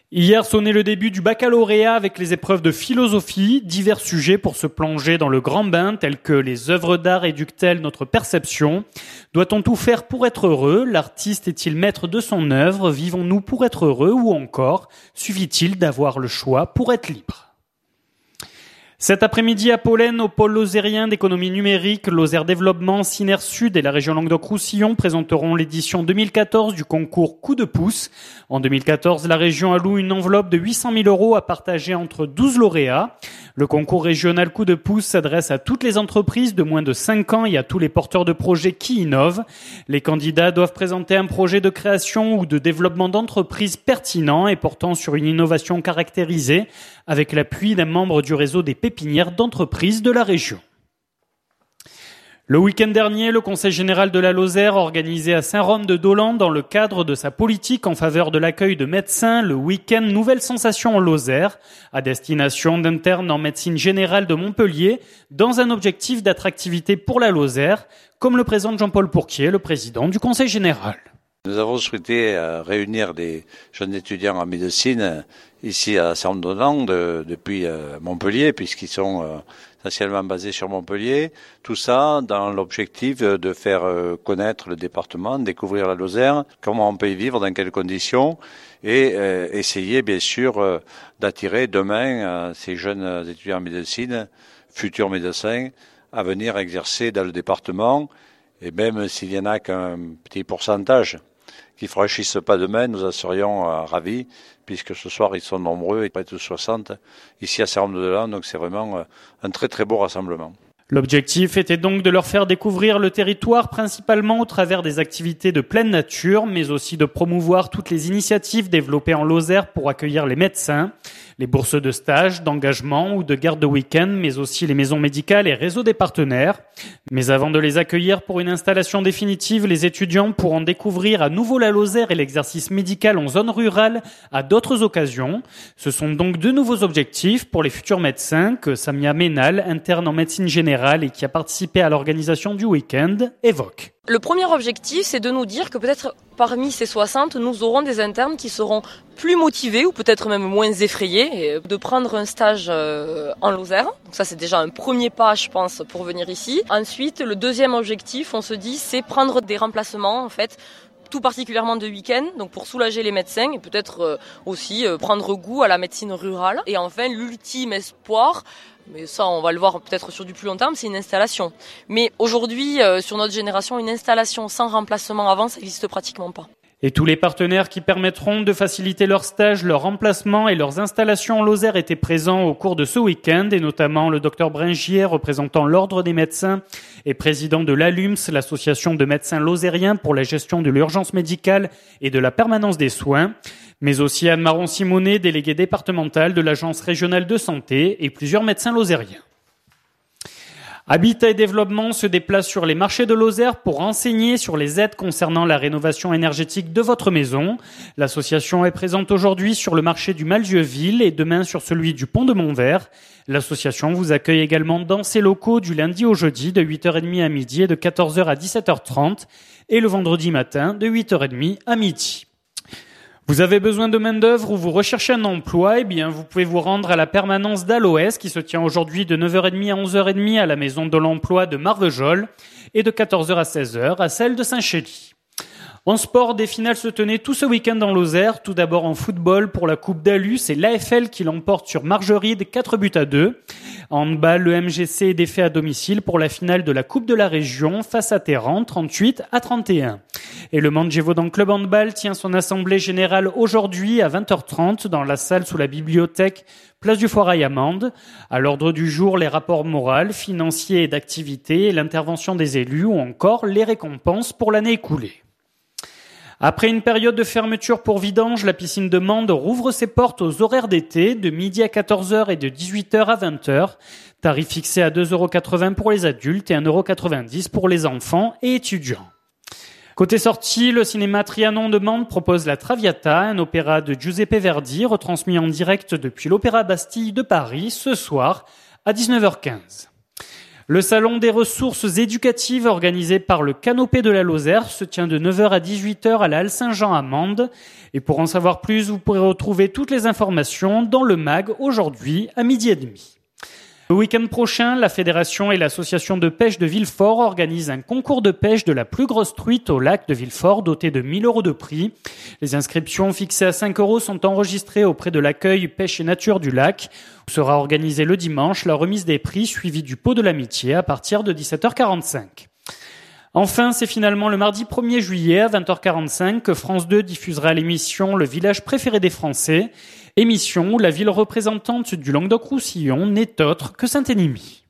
Hier sonnait le début du baccalauréat avec les épreuves de philosophie, divers sujets pour se plonger dans le grand bain tels que les œuvres d'art éduquent-elles notre perception? Doit-on tout faire pour être heureux? L'artiste est-il maître de son œuvre? Vivons-nous pour être heureux? Ou encore, suffit-il d'avoir le choix pour être libre? Cet après-midi à Pollen, au pôle lozérien d'économie numérique, Lozère Développement, Ciner Sud et la région Languedoc-Roussillon présenteront l'édition 2014 du concours Coup de pouce. En 2014, la région alloue une enveloppe de 800 000 € à partager entre 12 lauréats. Le concours régional Coup de pouce s'adresse à toutes les entreprises de moins de 5 ans et à tous les porteurs de projets qui innovent. Les candidats doivent présenter un projet de création ou de développement d'entreprise pertinent et portant sur une innovation caractérisée avec l'appui d'un membre du réseau des pépinières d'entreprises de la région. Le week-end dernier, le Conseil général de la Lozère organisé à Saint-Rome-de-Dolan dans le cadre de sa politique en faveur de l'accueil de médecins, le week-end Nouvelle Sensation en Lozère, à destination d'internes en médecine générale de Montpellier, dans un objectif d'attractivité pour la Lozère, comme le présente Jean-Paul Pourquier, le président du Conseil général. Nous avons souhaité réunir des jeunes étudiants en médecine ici à Saint-Rome-de-Dolan depuis Montpellier, puisqu'ils sont essentiellement basés sur Montpellier. Tout ça dans l'objectif de faire connaître le département, découvrir la Lozère, comment on peut y vivre, dans quelles conditions, et essayer bien sûr d'attirer demain ces jeunes étudiants en médecine, futurs médecins, à venir exercer dans le département. Et même s'il y en a qu'un petit pourcentage qui ne franchissent pas demain, nous en serions ravis, puisque ce soir ils sont nombreux, et près de 60 ici à Saint-Rome-de-Dolan, donc c'est vraiment un très très beau rassemblement. L'objectif était donc de leur faire découvrir le territoire principalement au travers des activités de pleine nature, mais aussi de promouvoir toutes les initiatives développées en Lozère pour accueillir les médecins, les bourses de stage, d'engagement ou de garde de week-end, mais aussi les maisons médicales et réseaux des partenaires. Mais avant de les accueillir pour une installation définitive, les étudiants pourront découvrir à nouveau la Lozère et l'exercice médical en zone rurale à d'autres occasions. Ce sont donc deux nouveaux objectifs pour les futurs médecins que Samia Ménal, interne en médecine générale et qui a participé à l'organisation du week-end, évoque. Le premier objectif, c'est de nous dire que peut-être parmi ces 60, nous aurons des internes qui seront plus motivés ou peut-être même moins effrayés de prendre un stage en Lozère. Donc ça, c'est déjà un premier pas, je pense, pour venir ici. Ensuite, le deuxième objectif, on se dit, c'est prendre des remplacements, en fait, tout particulièrement de week-end, donc pour soulager les médecins et peut-être aussi prendre goût à la médecine rurale. Et enfin, l'ultime espoir, mais ça on va le voir peut-être sur du plus long terme, c'est une installation. Mais aujourd'hui, sur notre génération, une installation sans remplacement avant, ça n'existe pratiquement pas. Et tous les partenaires qui permettront de faciliter leurs stages, leurs remplacements et leurs installations en Lozère étaient présents au cours de ce week-end, et notamment le docteur Bringier, représentant l'Ordre des médecins et président de l'ALUMS, l'association de médecins lozériens pour la gestion de l'urgence médicale et de la permanence des soins, mais aussi Anne Marron-Simonet, déléguée départementale de l'Agence régionale de santé, et plusieurs médecins lozériens. Habitat et Développement se déplace sur les marchés de Lozère pour renseigner sur les aides concernant la rénovation énergétique de votre maison. L'association est présente aujourd'hui sur le marché du Malzieu-Ville et demain sur celui du Pont de Montvert. L'association vous accueille également dans ses locaux du lundi au jeudi de 8h30 à midi et de 14h à 17h30 et le vendredi matin de 8h30 à midi. Vous avez besoin de main-d'œuvre ou vous recherchez un emploi, eh bien, vous pouvez vous rendre à la permanence d'Aloès qui se tient aujourd'hui de 9h30 à 11h30 à la maison de l'emploi de Marvejols et de 14h à 16h à celle de Saint-Chély. En sport, des finales se tenaient tout ce week-end en Lozère. Tout d'abord en football pour la Coupe d'Alu, c'est l'AFL qui l'emporte sur Margeride 4-2. En handball, le MGC est défait à domicile pour la finale de la Coupe de la Région face à Téhéran 38-31. Et le Mans Gévaudan Club Handball tient son assemblée générale aujourd'hui à 20h30 dans la salle sous la bibliothèque place du Foirail à Mende. À l'ordre du jour, les rapports moraux, financiers et d'activité, l'intervention des élus ou encore les récompenses pour l'année écoulée. Après une période de fermeture pour vidange, la piscine de Mende rouvre ses portes aux horaires d'été de midi à 14h et de 18h à 20h. Tarif fixé à 2,80 € pour les adultes et 1,90 € pour les enfants et étudiants. Côté sortie, le cinéma Trianon de Mende propose La Traviata, un opéra de Giuseppe Verdi, retransmis en direct depuis l'Opéra Bastille de Paris ce soir à 19h15. Le salon des ressources éducatives organisé par le Canopé de la Lozère se tient de 9h à 18h à la Halle Saint-Jean à Mende. Et pour en savoir plus, vous pourrez retrouver toutes les informations dans le MAG aujourd'hui à 12h30. Le week-end prochain, la Fédération et l'association de pêche de Villefort organisent un concours de pêche de la plus grosse truite au lac de Villefort, doté de 1 000 € de prix. Les inscriptions fixées à 5 € sont enregistrées auprès de l'accueil pêche et nature du lac, où sera organisée le dimanche la remise des prix suivie du pot de l'amitié à partir de 17h45. Enfin, c'est finalement le mardi 1er juillet à 20h45 que France 2 diffusera l'émission Le village préféré des Français, émission où la ville représentante du Languedoc-Roussillon n'est autre que Saint-Énimie.